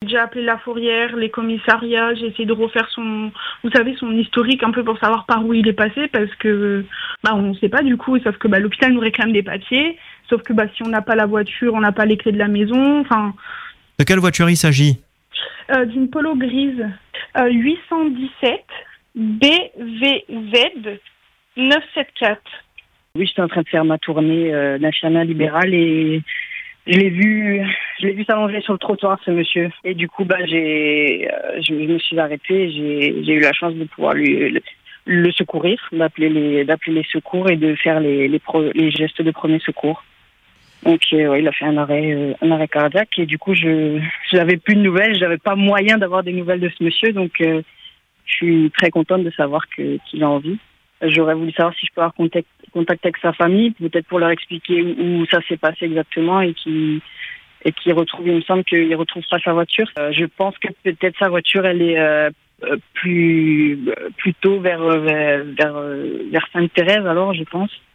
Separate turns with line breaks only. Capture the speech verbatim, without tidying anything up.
J'ai appelé la fourrière, les commissariats, j'ai essayé de refaire son, vous savez, son historique un peu pour savoir par où il est passé parce que, bah, on ne sait pas du coup, sauf que bah, l'hôpital nous réclame des papiers, sauf que bah, si on n'a pas la voiture, on n'a pas les clés de la maison, enfin.
De quelle voiture il s'agit ?
euh, D'une Polo grise euh, huit cent dix-sept B V Z neuf cent soixante-quatorze.
Oui, j'étais en train de faire ma tournée euh, nationale libérale et je l'ai vu, je l'ai vu s'allonger sur le trottoir, ce monsieur. Et du coup, bah, j'ai, euh, je me suis arrêtée. J'ai, j'ai eu la chance de pouvoir lui le, le secourir, d'appeler les, d'appeler les secours et de faire les, les, pro, les gestes de premier secours. Donc, euh, ouais, il a fait un arrêt, euh, un arrêt cardiaque et du coup, je, je n'avais plus de nouvelles. Je n'avais pas moyen d'avoir des nouvelles de ce monsieur, donc euh, je suis très contente de savoir que, qu'il a envie. J'aurais voulu savoir si je peux avoir contact, contact avec sa famille, peut-être pour leur expliquer où, où ça s'est passé exactement et qui et qui retrouve. Il me semble qu'il retrouve pas sa voiture. Euh, je pense que peut-être sa voiture, elle est euh, plus plutôt vers vers vers, vers Sainte-Thérèse. Alors, je pense.